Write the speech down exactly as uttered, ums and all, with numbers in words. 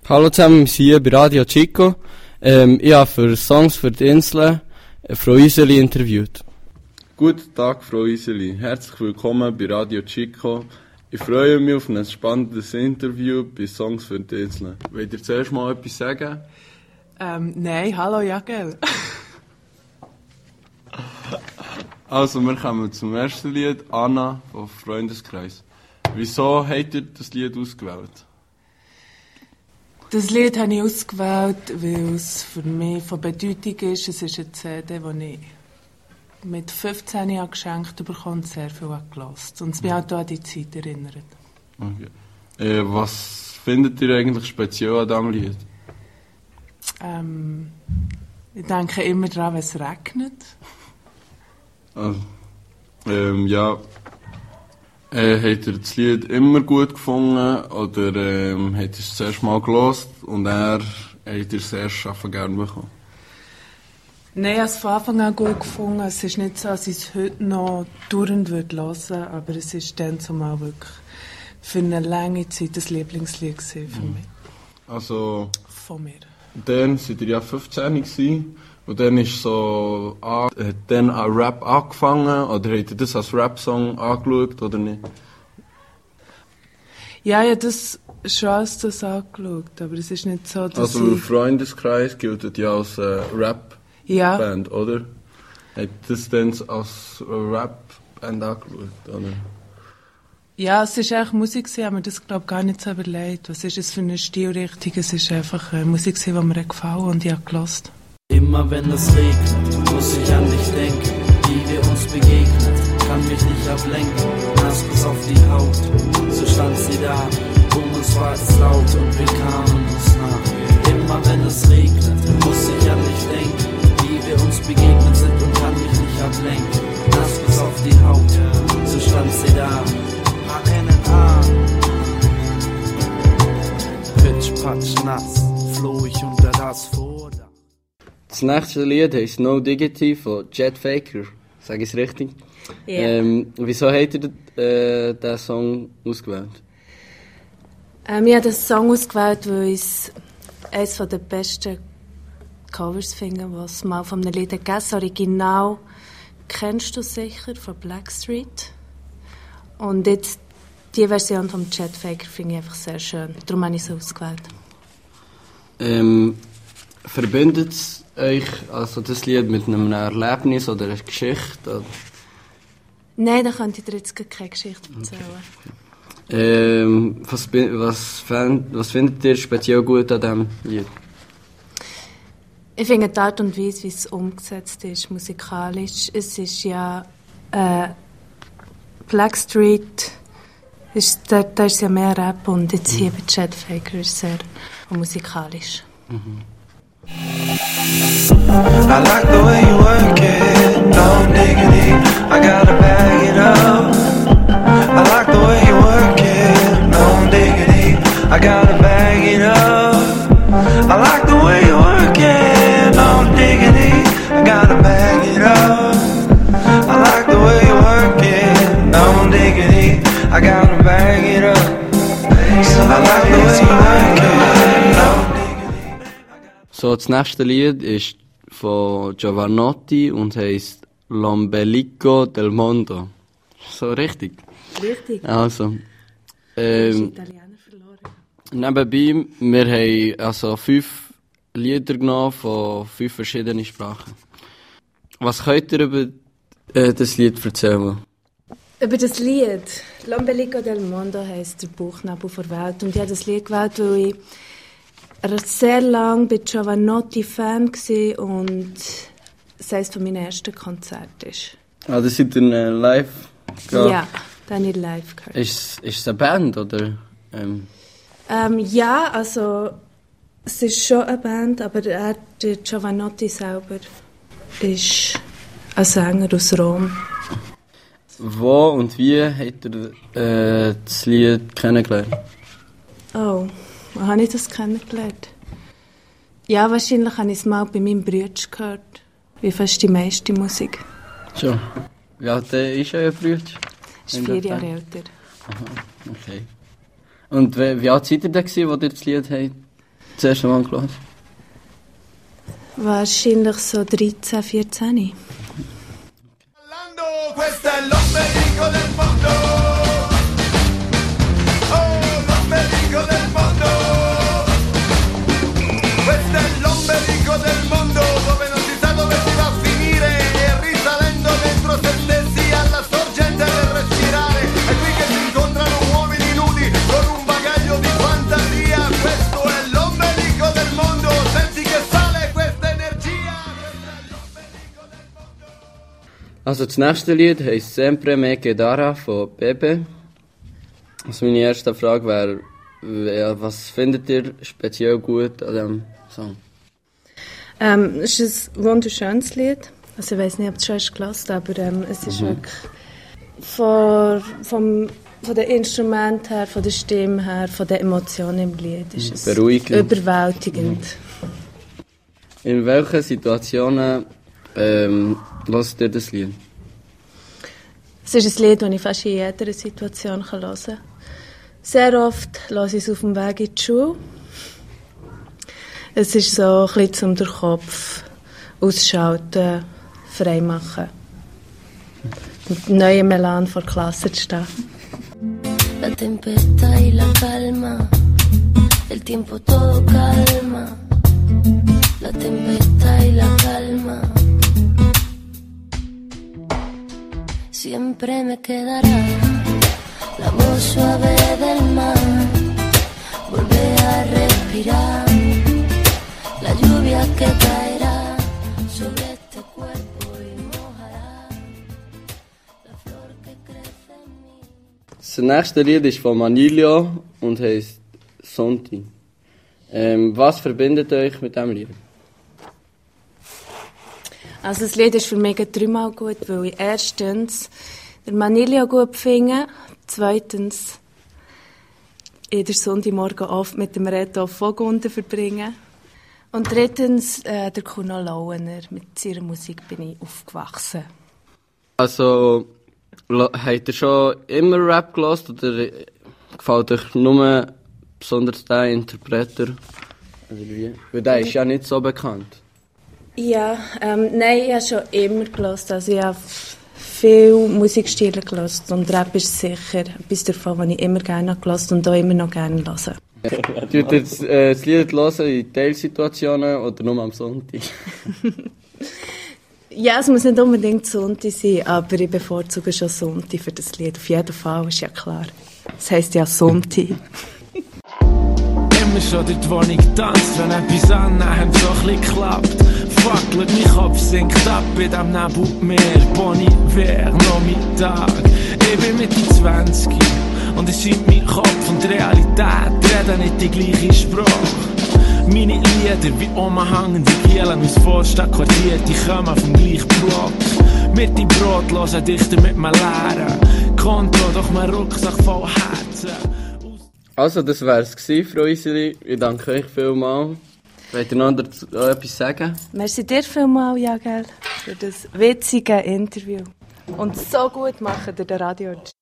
Hallo zusammen, wir sind hier bei Radio Chico. Ähm, ich habe für Songs für die Insel Frau Iseli interviewt. Guten Tag, Frau Iseli. Herzlich willkommen bei Radio Chico. Ich freue mich auf ein spannendes Interview bei Songs für die Insel. Wollt ihr zuerst mal etwas sagen? Ähm, nein, hallo Jagel. Also, wir kommen zum ersten Lied, Anna von Freundeskreis. Wieso habt ihr das Lied ausgewählt? Das Lied habe ich ausgewählt, weil es für mich von Bedeutung ist. Es ist eine C D, die ich mit fünfzehn Jahren geschenkt bekommen und sehr viel gehört. Und es mich halt auch an die Zeit erinnert. Okay. Äh, was findet ihr eigentlich speziell an diesem Lied? Ähm, ich denke immer daran, wenn es regnet. Also, ähm, ja. Äh, habt ihr das Lied immer gut gefunden oder ähm, habt ihr es zuerst mal gehört und er habt ihr es erst einfach gerne bekommen? Nein, ich habe es von Anfang an gut gefunden. Es ist nicht so, dass ich es heute noch dauernd hören würde, aber es ist dann zumal wirklich für eine lange Zeit das Lieblingslied für mich. Also, von mir. Dann seid ihr ja fünfzehn gewesen, und dann ist so, ah, hat dann an Rap angefangen, oder habt ihr das als Rap-Song angeschaut, oder nicht? Ja, ja, das schon als das angeschaut, aber es ist nicht so, dass Also, ich... Freundeskreis gilt ja als äh, Rap-Band, ja. oder? Habt ihr das dann als Rap-Band angeschaut, oder? Ja, es ist eigentlich Musik, ich habe mir das, glaube ich, gar nicht so überlegt. Was ist es für eine Stilrichtung? Es ist einfach äh, Musik, die mir gefallen und ich habe gehört. Immer wenn es regnet, muss ich an dich denken, wie wir uns begegnet, kann mich nicht ablenken, nass bis auf die Haut, so stand sie da, um uns war es laut und wir kamen uns nach. Immer wenn es regnet, muss ich an dich denken, wie wir uns begegnet sind und kann mich nicht ablenken, nass bis auf die Haut, so stand sie da, Hand in Arm. Pitsch, patsch, nass, floh ich unter das vor. Das nächste Lied heisst No Diggity von Chet Faker. Sag ich es richtig? Ja. Yeah. Ähm, wieso habt ihr äh, diesen Song ausgewählt? Ähm, ich habe diesen Song ausgewählt, weil ich es eines der besten Covers finde, die es mal von einem Lied gegeben hat. Das Original kennst du sicher von Blackstreet. Und jetzt die Version von Chet Faker finde ich einfach sehr schön. Darum habe ich es ausgewählt. Ähm, verbindet es euch also das Lied mit einem Erlebnis oder einer Geschichte? Oder? Nein, da könnte ich dir jetzt keine Geschichte erzählen. Okay. Ähm, was, was, fänd, was findet ihr speziell gut an diesem Lied? Ich finde die Art und Weise, wie es umgesetzt ist, musikalisch. Es ist ja äh, Blackstreet, ist, da, da ist ja mehr Rap und jetzt mhm. hier bei Chet Faker ist es sehr musikalisch. Mhm. I like the way you work it, no diggity, I gotta bag it up. I like the way you work it, no diggity, I gotta bag it up. I like the way you work it, no diggity, I gotta bag it up. I like the way you work it, no diggity, I gotta bag it up. I like the way you work it, no. So, das nächste Lied ist von Giovanotti und heisst L'Ombelico del Mondo. So richtig? Richtig. Also, ähm, Italiener verloren. Nebenbei, wir haben also fünf Lieder genommen von fünf verschiedenen Sprachen. Was könnt ihr über äh, das Lied erzählen? Über das Lied L'Ombelico del Mondo heisst der Bauchnabel der Welt. Und ich habe das Lied gewählt, weil ich sehr lange bei Giovanotti Fan war und es eines von meinen ersten Konzerten ist. Ah, das ist ein äh, Live? Ja, ja, das habe ich live gehört. Ist, ist es eine Band, oder? Ähm? Ähm, ja, also es ist schon eine Band, aber er, der Giovanotti selber ist ein Sänger aus Rom. Wo und wie habt ihr äh, das Lied kennengelernt? Oh, wo habe ich das kennengelernt? Ja, wahrscheinlich habe ich es mal bei meinem Bruder gehört. Wie fast die meiste Musik. Schon. Wie alt ist euer Bruder? Er ist vier Jahre älter. Aha, okay. Und wie, wie alt seid ihr da gewesen, als ihr das Lied habt das erste Mal gehört? Wahrscheinlich so dreizehn, vierzehn. Questo è l'ombelico del mondo. Oh, l'ombelico del mondo. Questo è l'ombelico del mondo, dove non si sa dove si va a finire, e risalendo dentro se stessi alla sorgente del respirare. È qui che si incontrano uomini nudi con un bagaglio di fantasia. Questo è l'ombelico del mondo, senti che sale questa energia. Questo è l'ombelico del mondo. Also das nächste Lied heisst «Sempre me quedara» von Bebe. Also meine erste Frage wäre, was findet ihr speziell gut an diesem Song? Ähm, es ist ein wunderschönes Lied. Also ich weiß nicht, ob du es schon hast gehört, aber ähm, es ist mhm. wirklich von, vom, von den Instrumenten her, von der Stimme her, von den Emotionen im Lied ist es beruhigend, überwältigend. Mhm. In welchen Situationen ähm, hört ihr das Lied? Es ist ein Lied, das ich fast in jeder Situation hören kann. Sehr oft höre ich es auf dem Weg in die Schule. Es ist so ein bisschen um den Kopf ausschalten, frei machen. Mit neuem Melan vor der Klasse zu stehen. La tempesta y la calma, el tiempo todo calma. La tempesta y la calma. Siempre me quedará la voz suave del mar. Volver a respirar la lluvia que caerá sobre este cuerpo y mojará la flor que crece en mí. Das nächste Lied ist von Manilio und heisst «Sonti». Ähm, was verbindet euch mit diesem Lied? Also das Lied ist für mich dreimal gut, weil ich erstens den Manilio gut finde, zweitens ich den Sonntagmorgen oft mit dem Reto Vogunden verbringe und drittens äh, der Kuno Lauener. Mit seiner Musik bin ich aufgewachsen. Also, habt ihr schon immer Rap gehört oder gefällt euch nur besonders der Interpreter? Also wie? Weil der ist ja nicht so bekannt. Ja, ähm, nein, ich habe schon immer gehört. Also ich habe viele Musikstile gehört und Rap ist sicher etwas davon, was ich immer gerne gehört und auch immer noch gerne höre. Tut ihr das, äh, das Lied hören in Teilsituationen oder nur am Sonntag? Ja, es muss nicht unbedingt Sonntag sein, aber ich bevorzuge schon Sonntag für das Lied. Auf jeden Fall, ist ja klar. Das heisst ja Sonntag. Immer schon durch die Wohnung tanzt, wenn etwas annähernd so ein bisschen klappt. Fuck, schau, mein Kopf sinkt ab in diesem Nebelmeer. Bon Hiver, noch mein Tag. Ich bin Mitte zwanzig und es scheint mein Kopf und die Realität reden nicht die gleiche Sprache. Meine Lieder wie Oma hängen die Kielen aus Vorstadtquartier, die kommen vom gleichen Block. Mit dem Brot hören Dichter mit mir leeren Konto, doch mein Rucksack voll Herzen. Also, das wär's gsi, Frau Iseli. Ich danke euch vielmals. Wollt ihr noch dazu etwas sagen? Merci dir vielmals, Jagel, für das witzige Interview. Und so gut machen, der Radio.